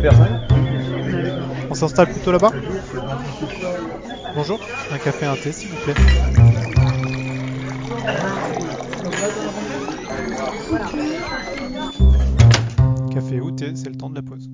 personnes. On s'installe plutôt là-bas. Bonjour, un café, un thé s'il vous plaît. Café ou thé, c'est le temps de la pause.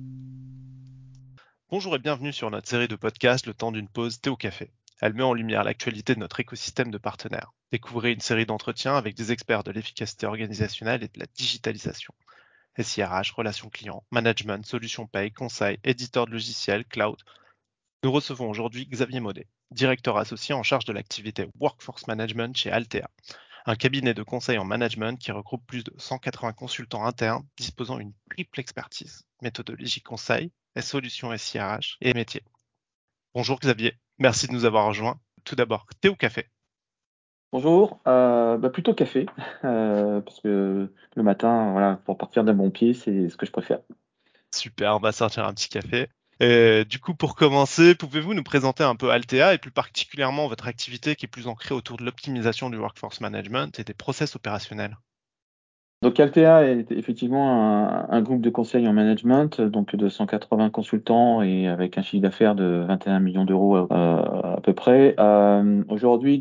Bonjour et bienvenue sur notre série de podcasts Le temps d'une pause thé au café. Elle met en lumière l'actualité de notre écosystème de partenaires. Découvrez une série d'entretiens avec des experts de l'efficacité organisationnelle et de la digitalisation. SIRH, relations clients, management, solutions paye, conseil, éditeur de logiciels, cloud. Nous recevons aujourd'hui Xavier Maudet, directeur associé en charge de l'activité Workforce Management chez Altea, un cabinet de conseil en management qui regroupe plus de 180 consultants internes disposant d'une triple expertise, méthodologie conseil, solutions SIRH et métier. Bonjour Xavier, merci de nous avoir rejoints. Tout d'abord, thé ou café? Bonjour, plutôt café, parce que le matin, voilà, pour partir d'un bon pied, c'est ce que je préfère. Super, on va sortir un petit café. Du coup, pour commencer, pouvez-vous nous présenter un peu Altea et plus particulièrement votre activité qui est plus ancrée autour de l'optimisation du workforce management et des process opérationnels? Donc Altea est effectivement un groupe de conseil en management, donc de 180 consultants et avec un chiffre d'affaires de 21 millions d'euros à peu près. Aujourd'hui,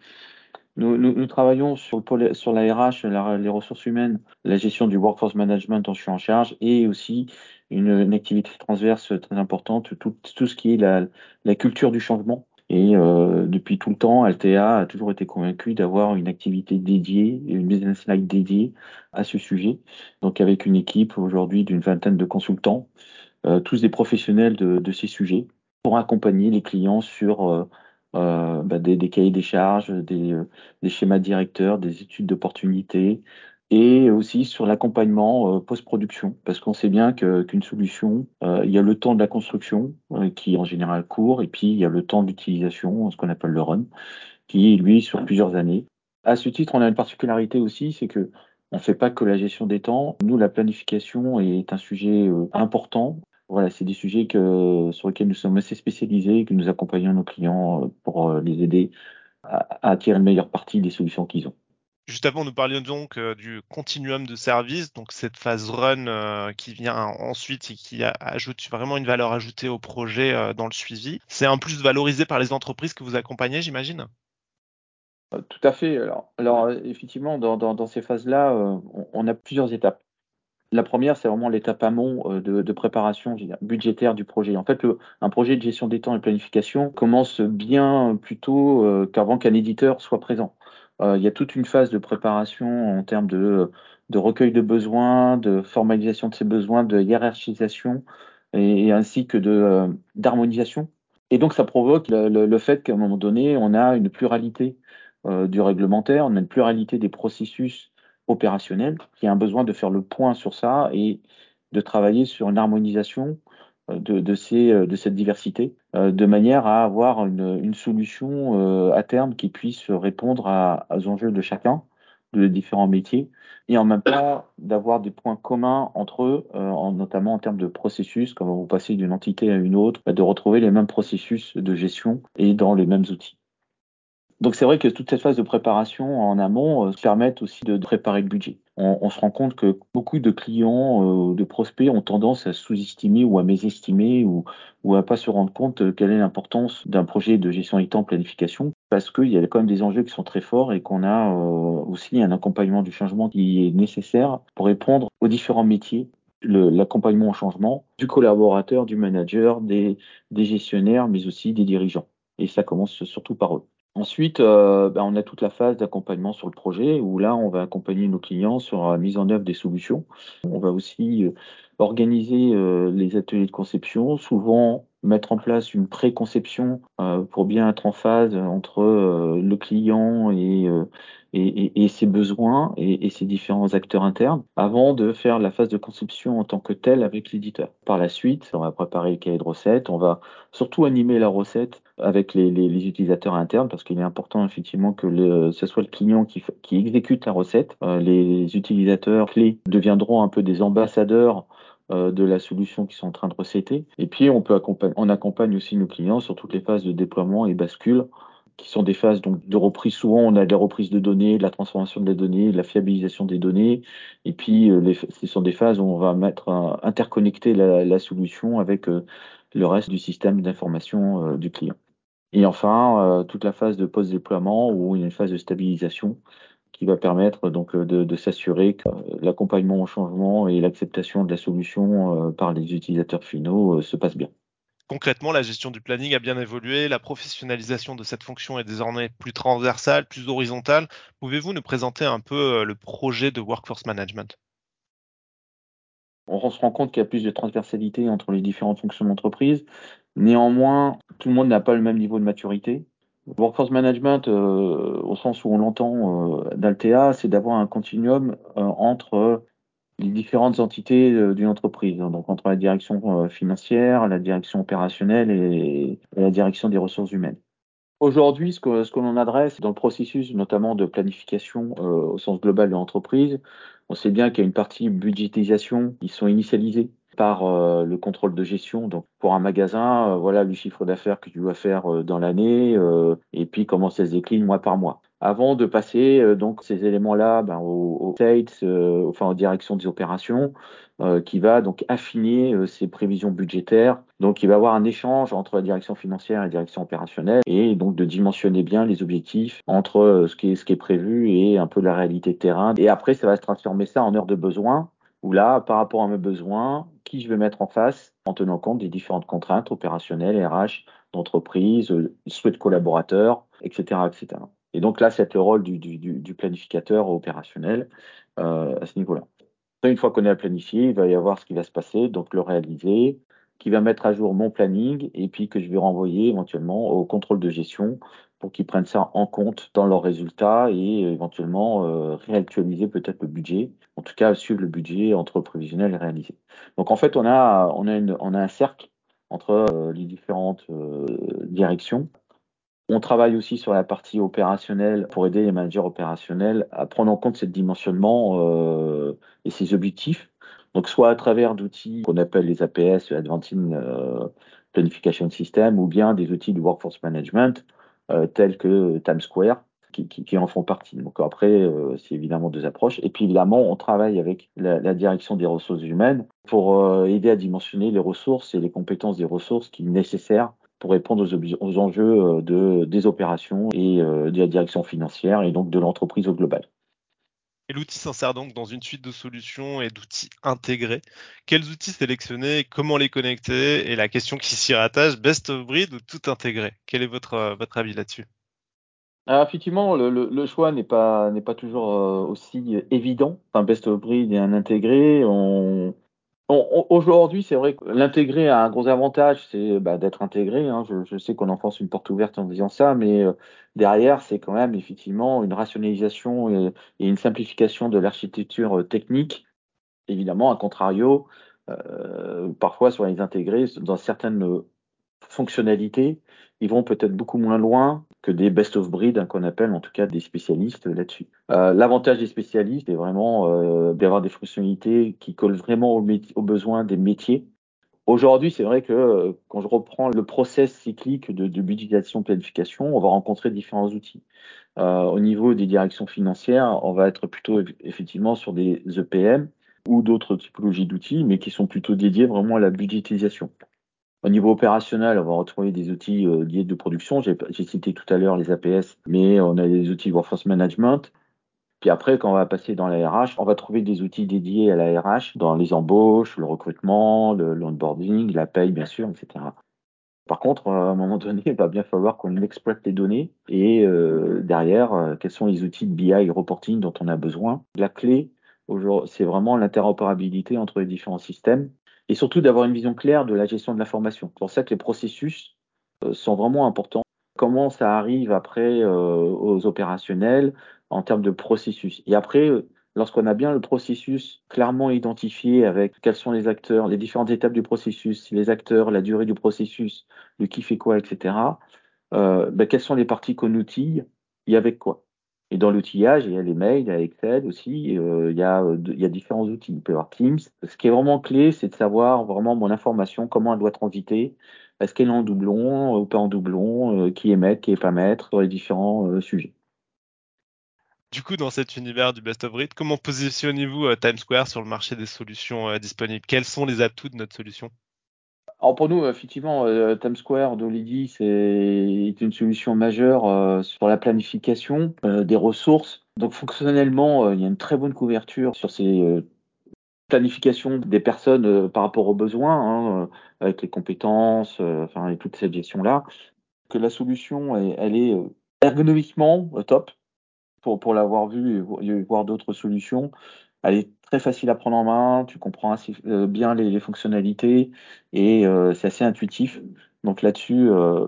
nous travaillons sur la RH, les ressources humaines, la gestion du workforce management dont je suis en charge et aussi une activité transverse très importante, tout ce qui est la culture du changement. Et depuis tout le temps, Altea a toujours été convaincu d'avoir une activité dédiée, une business line dédiée à ce sujet. Donc avec une équipe aujourd'hui d'une vingtaine de consultants, tous des professionnels de ces sujets, pour accompagner les clients sur des cahiers des charges, des schémas directeurs, des études d'opportunité et aussi sur l'accompagnement post-production. Parce qu'on sait bien qu'une solution, il y a le temps de la construction qui est en général court et puis il y a le temps d'utilisation, ce qu'on appelle le run, qui est lui sur plusieurs années. À ce titre, on a une particularité aussi, c'est que on ne fait pas que la gestion des temps. Nous, la planification est un sujet important. Voilà, c'est des sujets sur lesquels nous sommes assez spécialisés et que nous accompagnons nos clients pour les aider à tirer le meilleur parti des solutions qu'ils ont. Juste avant, nous parlions donc du continuum de service, donc cette phase run qui vient ensuite et qui ajoute vraiment une valeur ajoutée au projet dans le suivi. C'est un plus valorisé par les entreprises que vous accompagnez, j'imagine? Tout à fait. Alors effectivement, dans ces phases-là, on a plusieurs étapes. La première, c'est vraiment l'étape amont de préparation, je veux dire, budgétaire du projet. En fait, un projet de gestion des temps et planification commence bien plus tôt qu'avant qu'un éditeur soit présent. Il y a toute une phase de préparation en termes de recueil de besoins, de formalisation de ces besoins, de hiérarchisation et ainsi que d'harmonisation. Et donc, ça provoque le fait qu'à un moment donné, on a une pluralité du réglementaire, on a une pluralité des processus opérationnel, qui a un besoin de faire le point sur ça et de travailler sur une harmonisation de cette diversité, de manière à avoir une solution à terme qui puisse répondre aux enjeux de chacun, de différents métiers, et en même temps d'avoir des points communs entre eux, notamment en termes de processus, quand vous passez d'une entité à une autre, de retrouver les mêmes processus de gestion et dans les mêmes outils. Donc c'est vrai que toute cette phase de préparation en amont permettent aussi de préparer le budget. On se rend compte que beaucoup de clients, de prospects ont tendance à sous-estimer ou à mésestimer ou à pas se rendre compte quelle est l'importance d'un projet de gestion des temps planification parce qu'il y a quand même des enjeux qui sont très forts et qu'on a aussi un accompagnement du changement qui est nécessaire pour répondre aux différents métiers. L'accompagnement au changement du collaborateur, du manager, des gestionnaires, mais aussi des dirigeants. Et ça commence surtout par eux. Ensuite, on a toute la phase d'accompagnement sur le projet où là, on va accompagner nos clients sur la mise en œuvre des solutions. On va aussi organiser les ateliers de conception, souvent mettre en place une pré-conception pour bien être en phase entre le client et ses besoins et ses différents acteurs internes avant de faire la phase de conception en tant que telle avec l'éditeur. Par la suite, on va préparer le cahier de recettes, on va surtout animer la recette avec les utilisateurs internes parce qu'il est important effectivement que ce soit le client qui exécute la recette. Les utilisateurs clés deviendront un peu des ambassadeurs de la solution qu'ils sont en train de recéter. Et puis on accompagne aussi nos clients sur toutes les phases de déploiement et bascule qui sont des phases donc de reprise. Souvent, on a des reprises de données, de la transformation de la donnée, de la fiabilisation des données. Et puis, ce sont des phases où on va interconnecter la solution avec le reste du système d'information du client. Et enfin, toute la phase de post-déploiement où il y a une phase de stabilisation qui va permettre donc de s'assurer que l'accompagnement au changement et l'acceptation de la solution par les utilisateurs finaux se passe bien. Concrètement, la gestion du planning a bien évolué, la professionnalisation de cette fonction est désormais plus transversale, plus horizontale. Pouvez-vous nous présenter un peu le projet de Workforce Management? On se rend compte qu'il y a plus de transversalité entre les différentes fonctions d'entreprise. Néanmoins, tout le monde n'a pas le même niveau de maturité. Workforce management, au sens où on l'entend d'Altea, c'est d'avoir un continuum entre les différentes entités d'une entreprise, hein, donc entre la direction financière, la direction opérationnelle et la direction des ressources humaines. Aujourd'hui, ce que l'on adresse dans le processus, notamment de planification au sens global de l'entreprise, on sait bien qu'il y a une partie budgétisation qui sont initialisées par le contrôle de gestion. Donc, pour un magasin, voilà le chiffre d'affaires que tu dois faire dans l'année et puis comment ça se décline mois par mois. Avant de passer donc ces éléments-là aux sales, enfin aux directions des opérations, qui va donc affiner ses prévisions budgétaires. Donc, il va y avoir un échange entre la direction financière et la direction opérationnelle et donc de dimensionner bien les objectifs entre ce qui est prévu et un peu la réalité de terrain. Et après, ça va se transformer ça en heures de besoin où là, par rapport à mes besoins, qui je vais mettre en face en tenant compte des différentes contraintes opérationnelles, RH, d'entreprise, souhaits de collaborateurs, etc., etc. Et donc là, c'est le rôle du planificateur opérationnel à ce niveau-là. Une fois qu'on a planifié, il va y avoir ce qui va se passer, donc le réaliser, qui va mettre à jour mon planning et puis que je vais renvoyer éventuellement au contrôle de gestion pour qu'ils prennent ça en compte dans leurs résultats et éventuellement réactualiser peut-être le budget, en tout cas suivre le budget entre prévisionnel et réalisé. Donc en fait, on a un cercle entre les différentes directions. On travaille aussi sur la partie opérationnelle pour aider les managers opérationnels à prendre en compte ce dimensionnement et ces objectifs. Donc, soit à travers d'outils qu'on appelle les APS, Advancing Planification System, ou bien des outils de workforce management tels que TimeSquare, qui en font partie. Donc après, c'est évidemment deux approches. Et puis évidemment, on travaille avec la direction des ressources humaines pour aider à dimensionner les ressources et les compétences des ressources qui sont nécessaires pour répondre aux enjeux des opérations et de la direction financière et donc de l'entreprise au global. Et l'outil s'insère donc dans une suite de solutions et d'outils intégrés. Quels outils sélectionner, comment les connecter? Et la question qui s'y rattache, best of breed ou tout intégré? Quel est votre avis là-dessus? Alors effectivement, le choix n'est pas toujours aussi évident. Un best of breed et un intégré. Aujourd'hui, c'est vrai que l'intégrer a un gros avantage, c'est d'être intégré, hein. Je sais qu'on enfonce une porte ouverte en disant ça, mais derrière, c'est quand même effectivement une rationalisation et une simplification de l'architecture technique. Évidemment, à contrario, parfois sur les intégrés, dans certaines fonctionnalités, ils vont peut-être beaucoup moins loin que des best of breed, hein, qu'on appelle en tout cas des spécialistes là-dessus. L'avantage des spécialistes est vraiment d'avoir des fonctionnalités qui collent vraiment aux besoins des métiers. Aujourd'hui, c'est vrai que quand je reprends le process cyclique de budgétisation planification, on va rencontrer différents outils. Au niveau des directions financières, on va être plutôt effectivement sur des EPM ou d'autres typologies d'outils, mais qui sont plutôt dédiés vraiment à la budgétisation. Au niveau opérationnel, on va retrouver des outils liés de production. J'ai cité tout à l'heure les APS, mais on a des outils de workforce management. Puis après, quand on va passer dans la RH, on va trouver des outils dédiés à la RH dans les embauches, le recrutement, l'onboarding, la paye, bien sûr, etc. Par contre, à un moment donné, il va bien falloir qu'on exploite les données et derrière, quels sont les outils de BI et reporting dont on a besoin. La clé, aujourd'hui, c'est vraiment l'interopérabilité entre les différents systèmes et surtout d'avoir une vision claire de la gestion de l'information. C'est pour ça que les processus sont vraiment importants. Comment ça arrive après aux opérationnels en termes de processus. Et après, lorsqu'on a bien le processus clairement identifié avec quels sont les acteurs, les différentes étapes du processus, les acteurs, la durée du processus, le qui fait quoi, etc., quelles sont les parties qu'on outille et avec quoi. Et dans l'outillage, il y a les mails, il y a Excel aussi, il y a différents outils. Il peut y avoir Teams. Ce qui est vraiment clé, c'est de savoir vraiment mon information, comment elle doit transiter. Est-ce qu'elle est en doublon ou pas en doublon, qui est maître, qui est pas maître, sur les différents sujets. Du coup, dans cet univers du best of breed, comment positionnez-vous Times Square sur le marché des solutions disponibles? Quels sont les atouts de notre solution? Alors pour nous, effectivement, Times Square d'Olidi, c'est une solution majeure sur la planification des ressources. Donc fonctionnellement, il y a une très bonne couverture sur ces planifications des personnes par rapport aux besoins, hein, avec les compétences, enfin et toute cette gestion-là. Que la solution, elle est ergonomiquement top pour l'avoir vu et voir d'autres solutions. Elle est très facile à prendre en main, tu comprends assez bien les fonctionnalités et c'est assez intuitif. Donc là-dessus,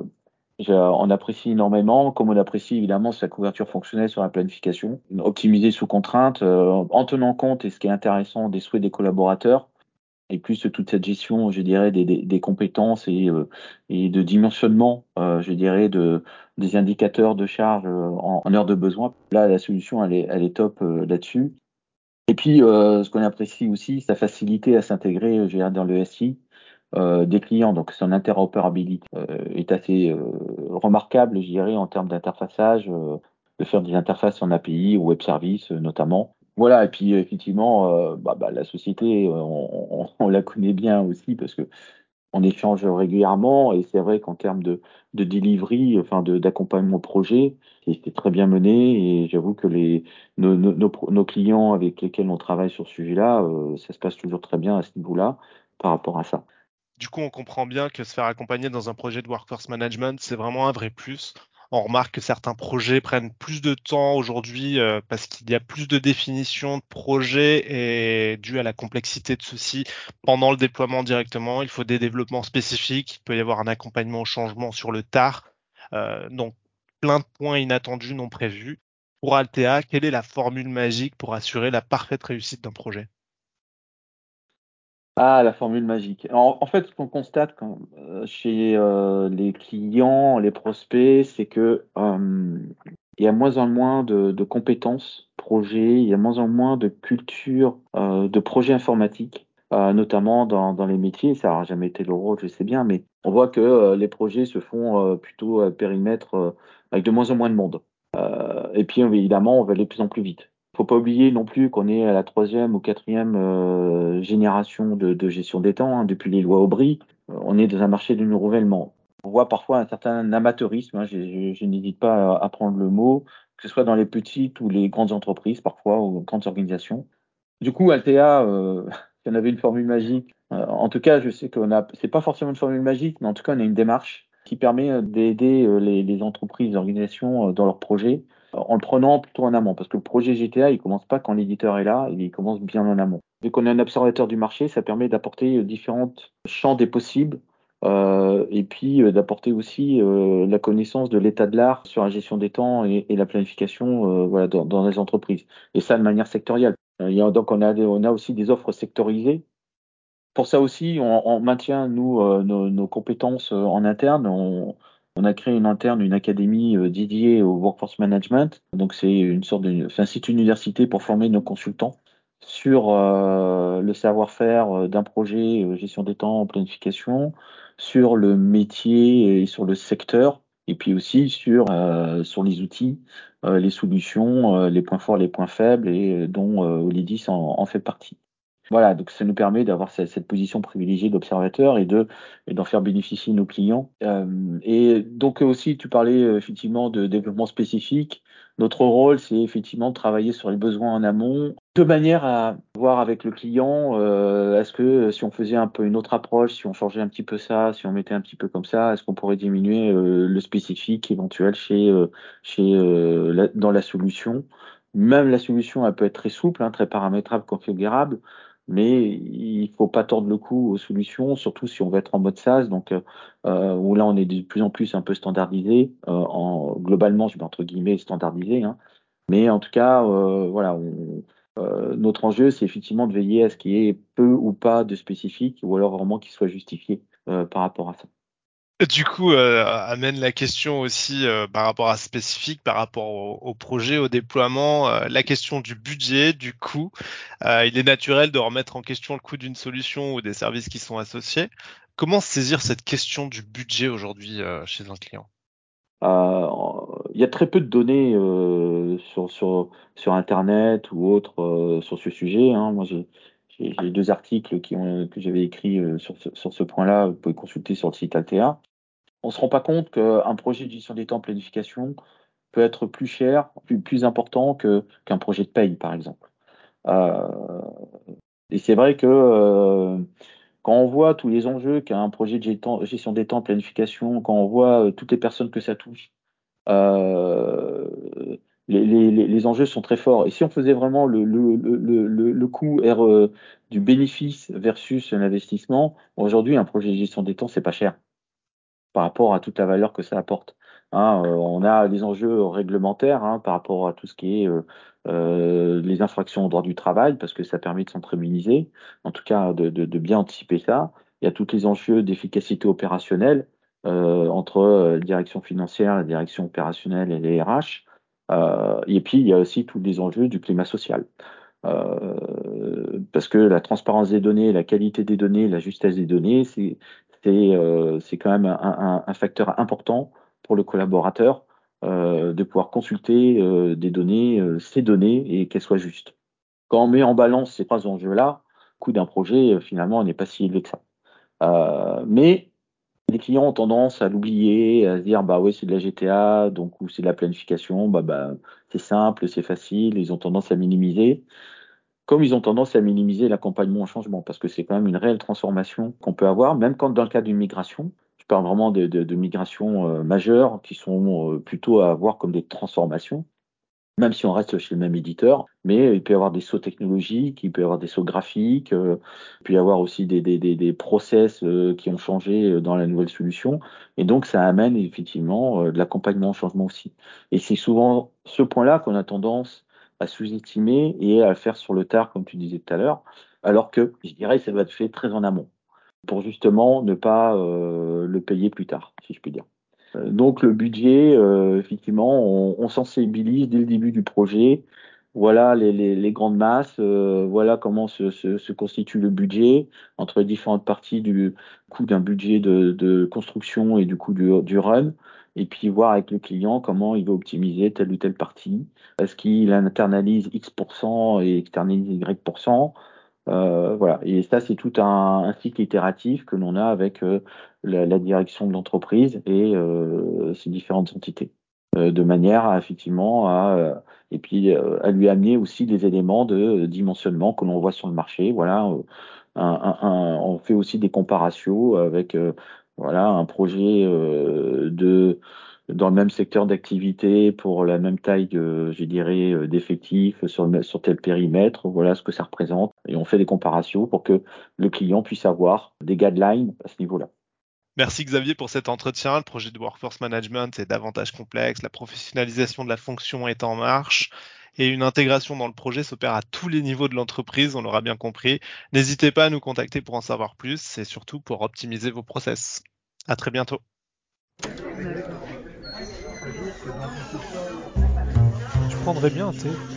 on apprécie énormément, comme on apprécie évidemment sa couverture fonctionnelle sur la planification, optimisée sous contrainte, en tenant compte, et ce qui est intéressant, des souhaits des collaborateurs, et plus toute cette gestion, je dirais, des compétences et de dimensionnement, je dirais, des indicateurs de charge en heure de besoin. Là, la solution, elle est top là-dessus. Et puis, ce qu'on apprécie aussi, sa facilité à s'intégrer, je dirais, dans le SI des clients. Donc, son interopérabilité est assez remarquable, je dirais, en termes d'interfaçage, de faire des interfaces en API ou web service notamment. Voilà, et puis effectivement, la société, on la connaît bien aussi parce que on échange régulièrement et c'est vrai qu'en termes de delivery, enfin d'accompagnement projet, c'est très bien mené et j'avoue que nos clients avec lesquels on travaille sur ce sujet-là, ça se passe toujours très bien à ce niveau-là par rapport à ça. Du coup, on comprend bien que se faire accompagner dans un projet de workforce management, c'est vraiment un vrai plus. On remarque que certains projets prennent plus de temps aujourd'hui parce qu'il y a plus de définition de projet et dû à la complexité de ceux-ci pendant le déploiement directement, il faut des développements spécifiques, il peut y avoir un accompagnement au changement sur le tard, donc plein de points inattendus non prévus. Pour Altea, quelle est la formule magique pour assurer la parfaite réussite d'un projet? Ah, la formule magique. En fait, ce qu'on constate chez les clients, les prospects, c'est que il y a moins en moins de compétences projet, il y a moins en moins de culture de projet informatique, notamment dans les métiers. Ça n'a jamais été le rôle, je sais bien, mais on voit que les projets se font plutôt à périmètre avec de moins en moins de monde. Et puis évidemment, on va aller de plus en plus vite. Faut pas oublier non plus qu'on est à la troisième ou quatrième génération de gestion des temps, hein, depuis les lois Aubry. On est dans un marché du renouvellement. On voit parfois un certain amateurisme, hein, je n'hésite pas à prendre le mot, que ce soit dans les petites ou les grandes entreprises, parfois, ou grandes organisations. Du coup, Altea, si on avait une formule magique, en tout cas, je sais c'est pas forcément une formule magique, mais en tout cas, on a une démarche qui permet d'aider les entreprises, les organisations dans leurs projets, en le prenant plutôt en amont. Parce que le projet GTA, il commence pas quand l'éditeur est là, il commence bien en amont. Vu qu'on est un observateur du marché, ça permet d'apporter différents champs des possibles, et puis d'apporter aussi la connaissance de l'état de l'art sur la gestion des temps et la planification voilà, dans les entreprises. Et ça de manière sectorielle. Donc on a aussi des offres sectorisées. Pour ça aussi, on maintient nous nos compétences en interne. On a créé une académie dédiée au workforce management. Donc c'est une sorte c'est un site université pour former nos consultants sur le savoir-faire d'un projet gestion des temps, planification, sur le métier et sur le secteur, et puis aussi sur les outils, les solutions, les points forts, les points faibles, et dont Olidis en fait partie. Voilà, donc ça nous permet d'avoir cette position privilégiée d'observateur et d'en faire bénéficier nos clients. Et donc aussi, tu parlais effectivement de développement spécifique. Notre rôle, c'est effectivement de travailler sur les besoins en amont, de manière à voir avec le client, est-ce que si on faisait un peu une autre approche, si on changeait un petit peu ça, si on mettait un petit peu comme ça, est-ce qu'on pourrait diminuer le spécifique éventuel dans la solution. Même la solution, elle peut être très souple, hein, très paramétrable, configurable, mais il faut pas tordre le cou aux solutions, surtout si on veut être en mode SaaS, donc où là on est de plus en plus un peu standardisé, globalement, je mets entre guillemets standardisé, hein. Mais en tout cas, voilà, notre enjeu, c'est effectivement de veiller à ce qu'il y ait peu ou pas de spécifique, ou alors vraiment qu'il soit justifié par rapport à ça. Du coup, amène la question aussi par rapport à spécifique, par rapport au projet, au déploiement, la question du budget, du coût. Il est naturel de remettre en question le coût d'une solution ou des services qui sont associés. Comment saisir cette question du budget aujourd'hui chez un client? Il y a très peu de données sur Internet ou autres sur ce sujet, hein. Moi, j'ai 2 articles que j'avais écrits sur ce point-là. Vous pouvez consulter sur le site Altea. On ne se rend pas compte qu'un projet de gestion des temps en planification peut être plus cher, plus important qu'un projet de paye, par exemple. Euh, et c'est vrai que quand on voit tous les enjeux qu'a un projet de gestion des temps en planification, quand on voit toutes les personnes que ça touche, euh, les enjeux sont très forts. Et si on faisait vraiment le coût du bénéfice versus l'investissement, aujourd'hui, un projet de gestion des temps, c'est pas cher par rapport à toute la valeur que ça apporte. Hein, on a des enjeux réglementaires, hein, par rapport à tout ce qui est les infractions au droit du travail, parce que ça permet de centraliser, en tout cas de bien anticiper ça. Il y a tous les enjeux d'efficacité opérationnelle entre la direction financière, la direction opérationnelle et les RH. Et puis, il y a aussi tous les enjeux du climat social. Parce que la transparence des données, la qualité des données, la justesse des données, c'est quand même un facteur important pour le collaborateur de pouvoir consulter des données, ces données, et qu'elles soient justes. Quand on met en balance ces 3 enjeux-là, le coût d'un projet, finalement, n'est pas si élevé que ça. Mais les clients ont tendance à l'oublier, à se dire, bah ouais, c'est de la GTA, donc, ou c'est de la planification, bah, c'est simple, c'est facile, ils ont tendance à minimiser, comme ils ont tendance à minimiser l'accompagnement au changement, parce que c'est quand même une réelle transformation qu'on peut avoir, même quand dans le cas d'une migration, je parle vraiment de migrations majeures qui sont plutôt à voir comme des transformations, même si on reste chez le même éditeur, mais il peut y avoir des sauts technologiques, il peut y avoir des sauts graphiques, il peut y avoir aussi des process qui ont changé dans la nouvelle solution, et donc ça amène effectivement de l'accompagnement au changement aussi. Et c'est souvent ce point-là qu'on a tendance à sous-estimer et à faire sur le tard, comme tu disais tout à l'heure, alors que je dirais que ça va être fait très en amont, pour justement ne pas le payer plus tard, si je puis dire. Donc le budget, effectivement, on sensibilise dès le début du projet. Voilà les grandes masses, voilà comment se constitue le budget entre les différentes parties du coût d'un budget de construction et du coût du run. Et puis voir avec le client comment il va optimiser telle ou telle partie. Est-ce qu'il internalise X% et externalise Y%? Voilà. Et ça, c'est tout un cycle itératif que l'on a avec la direction de l'entreprise et ses différentes entités, de manière à effectivement et puis à lui amener aussi des éléments de dimensionnement que l'on voit sur le marché. Voilà, on fait aussi des comparations avec voilà un projet dans le même secteur d'activité pour la même taille, je dirais, d'effectifs sur tel périmètre. Voilà ce que ça représente. Et on fait des comparations pour que le client puisse avoir des guidelines à ce niveau-là. Merci Xavier pour cet entretien. Le projet de Workforce Management est davantage complexe, la professionnalisation de la fonction est en marche et une intégration dans le projet s'opère à tous les niveaux de l'entreprise, on l'aura bien compris. N'hésitez pas à nous contacter pour en savoir plus et surtout pour optimiser vos process. À très bientôt. Je prendrais bien un thé.